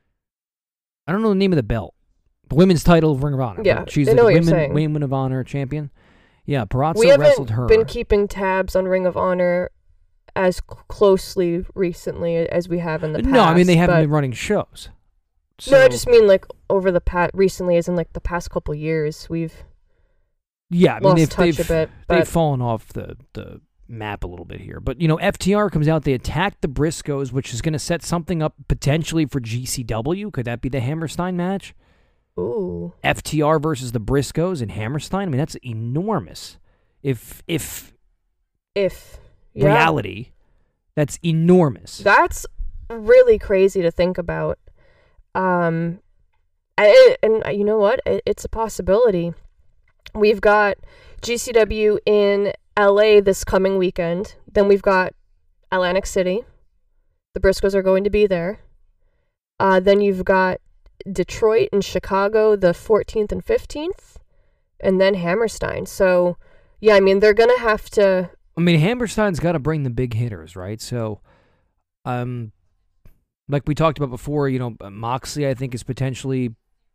[SPEAKER 3] I don't know the name of the belt. The women's title of Ring of Honor.
[SPEAKER 2] Yeah,
[SPEAKER 3] but she's
[SPEAKER 2] I
[SPEAKER 3] the
[SPEAKER 2] know what you're
[SPEAKER 3] Women,
[SPEAKER 2] saying.
[SPEAKER 3] Women of Honor champion. Yeah, Perazzo
[SPEAKER 2] We
[SPEAKER 3] wrestled her.
[SPEAKER 2] haven't been keeping tabs on Ring of Honor as cl- closely recently as we have in the past.
[SPEAKER 3] No, I mean they haven't
[SPEAKER 2] but-
[SPEAKER 3] been running shows. So,
[SPEAKER 2] No, I just mean like over the past recently, as in like the past couple years, we've
[SPEAKER 3] yeah, I mean
[SPEAKER 2] lost
[SPEAKER 3] they've,
[SPEAKER 2] touch
[SPEAKER 3] they've,
[SPEAKER 2] a bit.
[SPEAKER 3] they've
[SPEAKER 2] But
[SPEAKER 3] fallen off the, the map a little bit here. But you know, F T R comes out, they attack the Briscoes, which is going to set something up potentially for G C W. Could that be the Hammerstein match?
[SPEAKER 2] ooh,
[SPEAKER 3] F T R versus the Briscoes and Hammerstein. I mean, that's enormous. If if
[SPEAKER 2] if yeah,
[SPEAKER 3] reality, that's enormous.
[SPEAKER 2] that's really crazy to think about. Um, and, and you know what? It, it's a possibility. We've got G C W in L A this coming weekend. Then we've got Atlantic City. The Briscoes are going to be there. Uh, then you've got Detroit and Chicago the fourteenth and fifteenth. And then Hammerstein. So, yeah, I mean, they're going to have to...
[SPEAKER 3] I mean, Hammerstein's got to bring the big hitters, right? So, um, like we talked about before, you know, Moxley, I think, is potentially,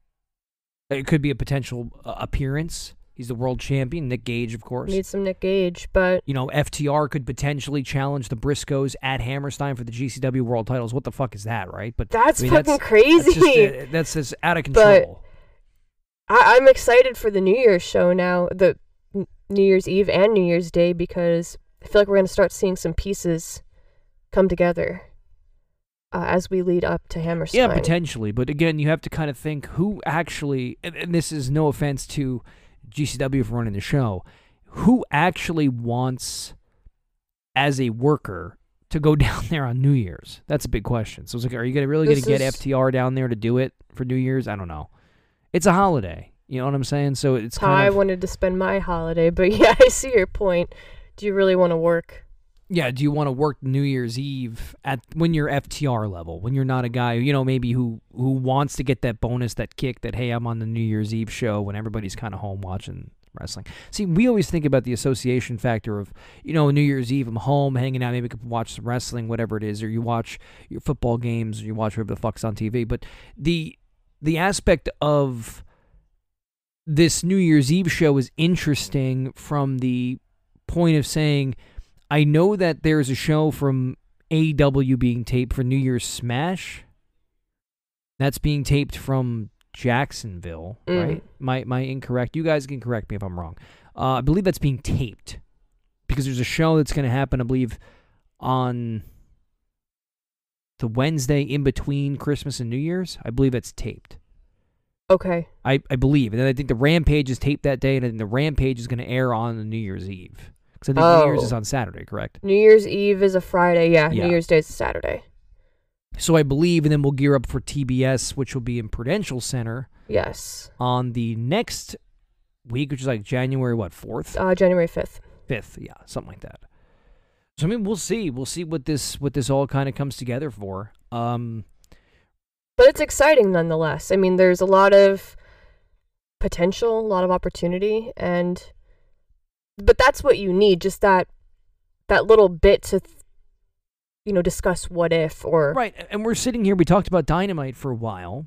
[SPEAKER 3] it could be a potential uh, appearance. He's the world champion. Nick Gage, of course.
[SPEAKER 2] Need some Nick Gage, but...
[SPEAKER 3] You know, F T R could potentially challenge the Briscoes at Hammerstein for the G C W world titles. What the fuck is that, right? But
[SPEAKER 2] That's
[SPEAKER 3] I mean,
[SPEAKER 2] fucking
[SPEAKER 3] that's,
[SPEAKER 2] crazy.
[SPEAKER 3] That's just, uh, that's just out of control.
[SPEAKER 2] I- I'm excited for the New Year's show now, the N- New Year's Eve and New Year's Day, because I feel like we're going to start seeing some pieces come together uh, as we lead up to Hammerstein.
[SPEAKER 3] Yeah, potentially. But again, you have to kind of think who actually, and, and this is no offense to G C W for running the show, who actually wants, as a worker, to go down there on New Year's? That's a big question. So it's like, are you gonna really going
[SPEAKER 2] This
[SPEAKER 3] to get
[SPEAKER 2] is-
[SPEAKER 3] F T R down there to do it for New Year's? I don't know. It's a holiday. You know what I'm saying? So it's
[SPEAKER 2] That's how
[SPEAKER 3] kind
[SPEAKER 2] I
[SPEAKER 3] of,
[SPEAKER 2] wanted to spend my holiday, but yeah, I see your point. Do you really want to work?
[SPEAKER 3] yeah, do you want to work New Year's Eve at when you're F T R level, when you're not a guy, you know, maybe who who wants to get that bonus, that kick, that, hey, I'm on the New Year's Eve show when everybody's kind of home watching wrestling. See, we always think about the association factor of, you know, New Year's Eve, I'm home, hanging out, maybe I could watch some wrestling, whatever it is, or you watch your football games, or you watch whatever the fuck's on T V. But the the aspect of this New Year's Eve show is interesting from the point of saying, I know that there's a show from A E W being taped for New Year's Smash. That's being taped from Jacksonville,
[SPEAKER 2] Mm.
[SPEAKER 3] right? My, my incorrect. You guys can correct me if I'm wrong. Uh, I believe that's being taped because there's a show that's going to happen, I believe, on the Wednesday in between Christmas and New Year's. I believe that's taped.
[SPEAKER 2] Okay.
[SPEAKER 3] I, I believe. And then I think the Rampage is taped that day, and then the Rampage is going to air on the New Year's Eve. Because I think New Year's
[SPEAKER 2] Oh.
[SPEAKER 3] is on Saturday, correct?
[SPEAKER 2] New Year's Eve is a Friday. Yeah,
[SPEAKER 3] Yeah.
[SPEAKER 2] New Year's Day is a Saturday.
[SPEAKER 3] So I believe, and then we'll gear up for T B S, which will be in Prudential Center
[SPEAKER 2] Yes.
[SPEAKER 3] on the next week, which is like January, what, fourth?
[SPEAKER 2] Uh, January fifth.
[SPEAKER 3] fifth, yeah, something like that. So, I mean, we'll see. We'll see what this what this all kind of comes together for. Um,
[SPEAKER 2] But it's exciting nonetheless. I mean, there's a lot of potential, a lot of opportunity, and but that's what you need, just that that little bit to th- you know, discuss what if or
[SPEAKER 3] right, and we're sitting here, we talked about Dynamite for a while.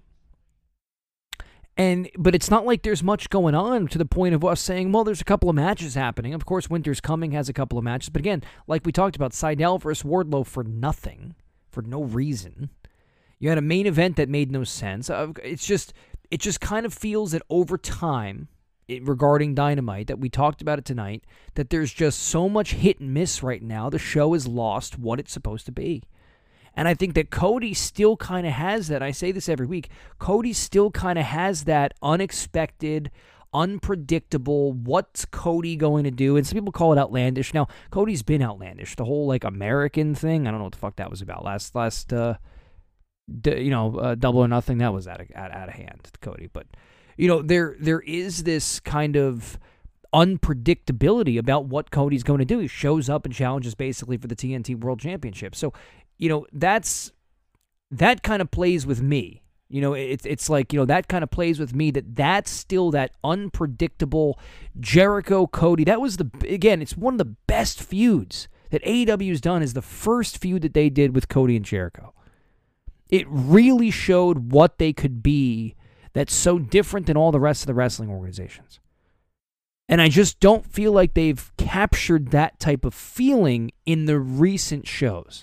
[SPEAKER 3] And but it's not like there's much going on to the point of us saying, well, there's a couple of matches happening. Of course, Winter's Coming has a couple of matches. But again, like we talked about, Seidel versus Wardlow for nothing, for no reason. You had a main event that made no sense. Uh, It's just, it just kind of feels that over time, it, regarding Dynamite, that we talked about it tonight, that there's just so much hit and miss right now. The show has lost what it's supposed to be. And I think that Cody still kind of has that. I say this every week. Cody still kind of has that unexpected, unpredictable, what's Cody going to do? And some people call it outlandish. Now, Cody's been outlandish. The whole, like, American thing, I don't know what the fuck that was about. Last, last, uh, d- you know, uh, Double or Nothing, that was out of, out, out of hand, Cody. But, you know, there there is this kind of unpredictability about what Cody's going to do. He shows up and challenges basically for the T N T World Championship. So, you know, that's that kind of plays with me. You know, it's it's like, you know, that kind of plays with me, that that's still that unpredictable Jericho Cody. That was the, again, it's one of the best feuds that A E W's done, is the first feud that they did with Cody and Jericho. It really showed what they could be that's so different than all the rest of the wrestling organizations. And I just don't feel like they've captured that type of feeling in the recent shows.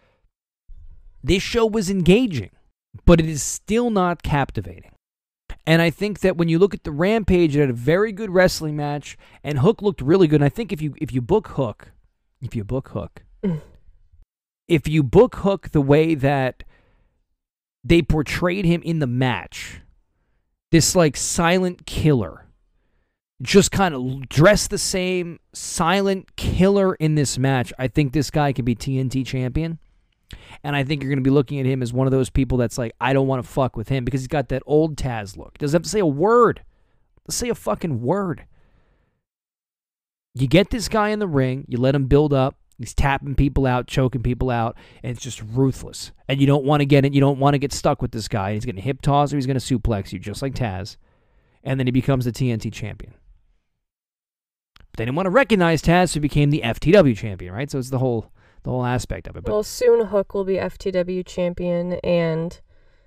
[SPEAKER 3] This show was engaging, but it is still not captivating. And I think that when you look at the Rampage, it had a very good wrestling match, and Hook looked really good. And I think if you if you book Hook, if you book Hook, mm. if you book Hook the way that they portrayed him in the match, this like silent killer, just kind of dressed the same, silent killer in this match, I think this guy could be T N T champion. And I think you're going to be looking at him as one of those people that's like, I don't want to fuck with him, because he's got that old Taz look. He doesn't have to say a word. Let's say a fucking word. You get this guy in the ring, you let him build up, he's tapping people out, choking people out, and it's just ruthless. And you don't want to get it, you don't want to get stuck with this guy. He's going to hip toss or he's going to suplex you, just like Taz. And then he becomes the T N T champion. But they didn't want to recognize Taz, so he became the F T W champion, right? So it's the whole the whole aspect of it. But
[SPEAKER 2] well, soon Hook will be F T W champion and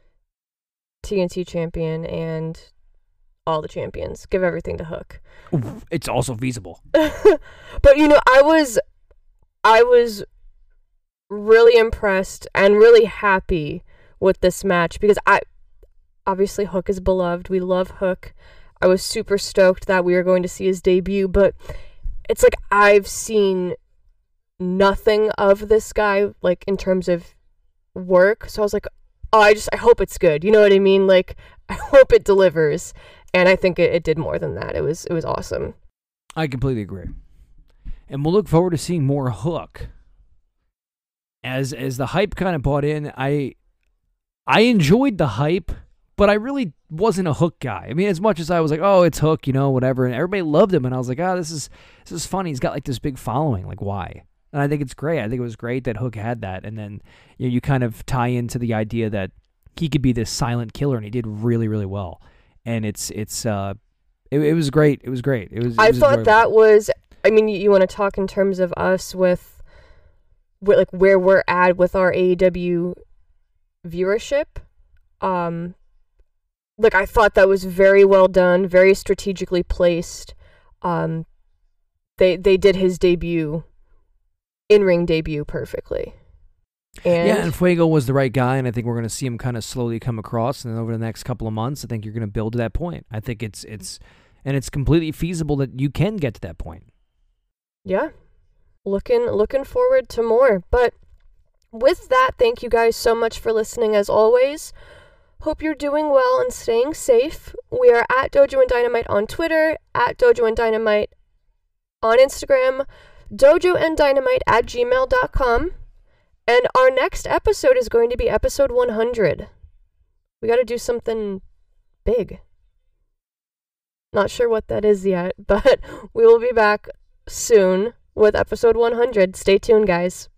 [SPEAKER 2] T N T champion and all the champions. Give everything to Hook.
[SPEAKER 3] It's also feasible.
[SPEAKER 2] But, you know, I was, I was really impressed and really happy with this match, because I, obviously Hook is beloved. We love Hook. I was super stoked that we were going to see his debut, but it's like I've seen nothing of this guy, like, in terms of work. So I was like, oh, I just, I hope it's good. You know what I mean? Like, I hope it delivers. And I think it, it did more than that. It was, it was awesome.
[SPEAKER 3] I completely agree. And we'll look forward to seeing more Hook. As, as the hype kind of bought in, I, I enjoyed the hype, but I really wasn't a Hook guy. I mean, as much as I was like, oh, it's Hook, you know, whatever. And everybody loved him. And I was like, oh, this is, this is funny. He's got like this big following. Like, why? And I think it's great. I think it was great that Hook had that. And then, you know, you kind of tie into the idea that he could be this silent killer, and he did really, really well. And it's, it's, uh, it, it was great. It was great. It was, it
[SPEAKER 2] I
[SPEAKER 3] was
[SPEAKER 2] thought
[SPEAKER 3] enjoyable.
[SPEAKER 2] that was, I mean, you, you want to talk in terms of us with, with, like, where we're at with our A E W viewership. Um, like, I thought that was very well done, very strategically placed. Um, they, they did his debut, in-ring debut, perfectly. And
[SPEAKER 3] yeah, and Fuego was the right guy, and I think we're going to see him kind of slowly come across, and then over the next couple of months, I think you're going to build to that point. I think it's, it's, and it's completely feasible that you can get to that point.
[SPEAKER 2] Yeah. Looking, looking forward to more. But with that, thank you guys so much for listening, as always. Hope you're doing well and staying safe. We are at Dojo and Dynamite on Twitter, at Dojo and Dynamite on Instagram, dojo and dynamite at gmail dot com. And our next episode is going to be episode one hundred. We got to do something big. Not sure what that is yet, but we will be back soon with episode one hundred. Stay tuned, guys.